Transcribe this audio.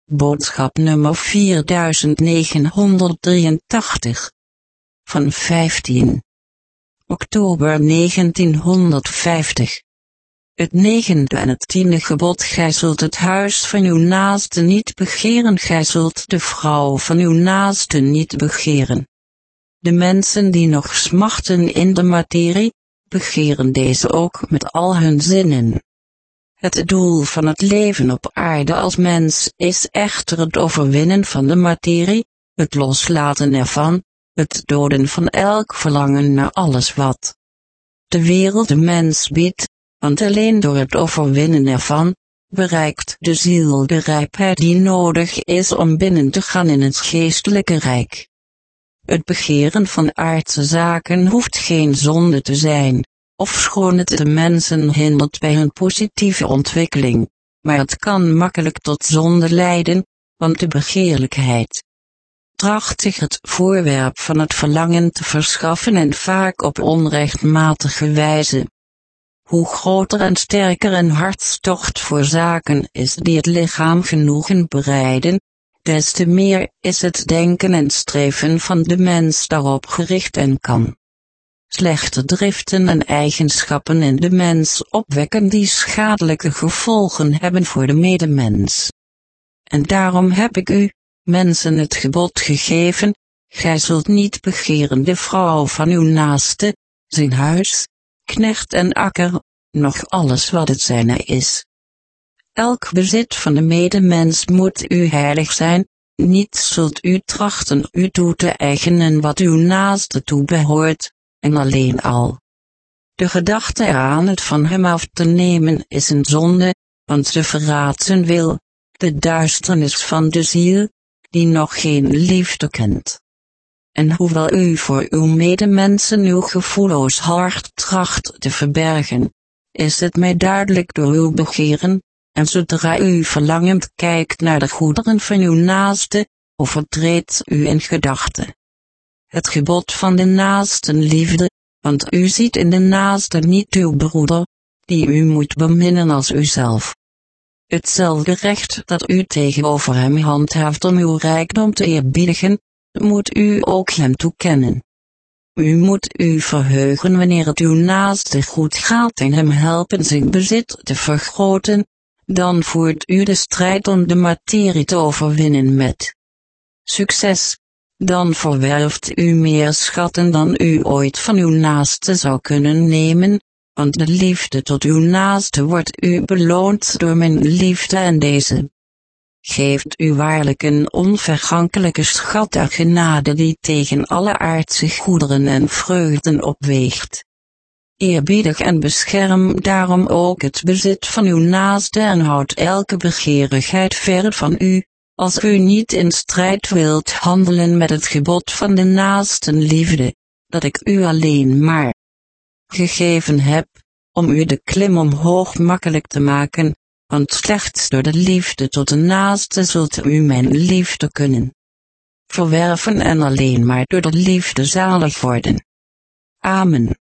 Boodschap nummer 4983. Van 15 oktober 1950. Het 9e en het 10e gebod: gij zult het huis van uw naaste niet begeren, gij zult de vrouw van uw naaste niet begeren. De mensen die nog smachten in de materie, begeren deze ook met al hun zinnen. Het doel van het leven op aarde als mens is echter het overwinnen van de materie, het loslaten ervan, het doden van elk verlangen naar alles wat de wereld de mens biedt, want alleen door het overwinnen ervan, bereikt de ziel de rijpheid die nodig is om binnen te gaan in het geestelijke rijk. Het begeren van aardse zaken hoeft geen zonde te zijn, ofschoon het de mensen hindert bij hun positieve ontwikkeling, maar het kan makkelijk tot zonde leiden, want de begeerlijkheid tracht zich het voorwerp van het verlangen te verschaffen en vaak op onrechtmatige wijze. Hoe groter en sterker een hartstocht voor zaken is die het lichaam genoegen bereiden, des te meer is het denken en streven van de mens daarop gericht en kan slechte driften en eigenschappen in de mens opwekken die schadelijke gevolgen hebben voor de medemens. En daarom heb ik u, mensen, het gebod gegeven: gij zult niet begeren de vrouw van uw naaste, zijn huis, knecht en akker, noch alles wat het zijne is. Elk bezit van de medemens moet u heilig zijn, niet zult u trachten u toe te eigenen wat uw naaste toebehoort, en alleen al de gedachte eraan het van hem af te nemen is een zonde, want ze verraadt zijn wil, de duisternis van de ziel, die nog geen liefde kent. En hoewel u voor uw medemensen uw gevoelloos hart tracht te verbergen, is het mij duidelijk door uw begeren, en zodra u verlangend kijkt naar de goederen van uw naaste, overtreedt u in gedachten het gebod van de naastenliefde, want u ziet in de naaste niet uw broeder, die u moet beminnen als uzelf. Hetzelfde recht dat u tegenover hem handhaaft om uw rijkdom te eerbiedigen, moet u ook hem toekennen. U moet u verheugen wanneer het uw naaste goed gaat en hem helpen zijn bezit te vergroten, dan voert u de strijd om de materie te overwinnen met succes. Dan verwerft u meer schatten dan u ooit van uw naaste zou kunnen nemen, want de liefde tot uw naaste wordt u beloond door mijn liefde en deze geeft u waarlijk een onvergankelijke schat der genade die tegen alle aardse goederen en vreugden opweegt. Eerbiedig en bescherm daarom ook het bezit van uw naaste en houd elke begeerigheid ver van u, als u niet in strijd wilt handelen met het gebod van de naastenliefde, dat ik u alleen maar gegeven heb, om u de klim omhoog makkelijk te maken, want slechts door de liefde tot de naaste zult u mijn liefde kunnen verwerven en alleen maar door de liefde zalig worden. Amen.